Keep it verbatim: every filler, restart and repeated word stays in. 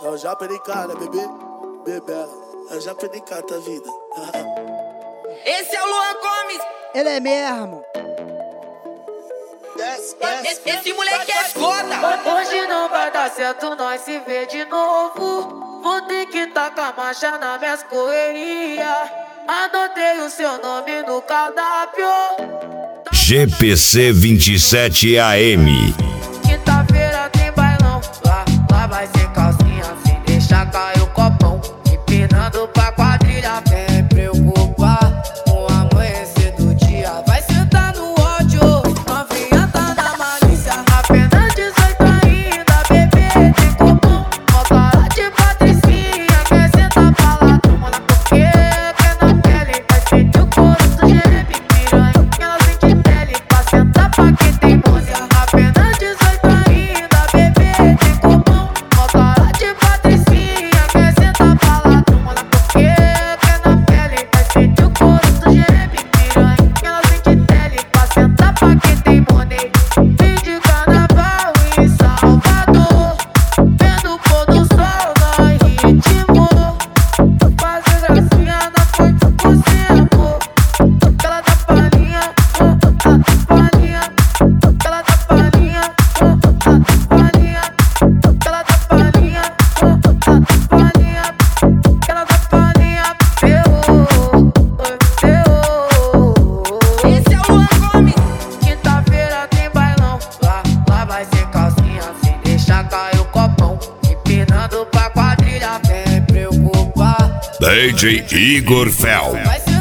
É o Japa de cara, bebê, bebê. É o Japa de cara, tá vida. Esse é o Luan Gomes. Ele é mesmo. Desce, desce. Esse, esse moleque é foda. Hoje não vai dar certo, nós se vê de novo. Vou ter que tacar marcha na minhas correria. Anotei o seu nome no cardápio. G P C vinte e sete A M. Quinta-feira tem bailão. Lá, lá vai ser calcinha sem deixar cair o copão. Empinando pra quadrilha, vem preocupar com o amanhecer do dia. Vai sentar no ódio, novinha tá na malícia. Apenas dezoito ainda, bebê tem copão. Mó cara de patricinha, quer sentar pra lá, toma na porque quer na pele. Vai sentir o couro do geme, piranha, ela sente pele. Pra sentar pra quem tem música. Apenas dezoito ainda, bebê tem copão. Mó cara de patricinha, quer sentar pra lá, toma na porque quer na pele. Vai sentir o couro do geme, piranha, ela sente pele. Pra sentar pra quem tem money. Vim de carnaval em Salvador, vendo o pôr do sol no ritmo. Fazer gracinha na frente com você, amor. Aquela da palhinha, a palhinha. Aquela da palhinha, a palhinha. Aquela da palhinha, a palhinha. Aquela da palhinha, ferrou, ferrou. Esse é o Luan Gomes. Quinta-feira tem bailão. Lá, lá vai ser calcinha sem deixar cair o copão. Empinando pra quadrilha, vem preocupar. D J Igor Fel. Vai ser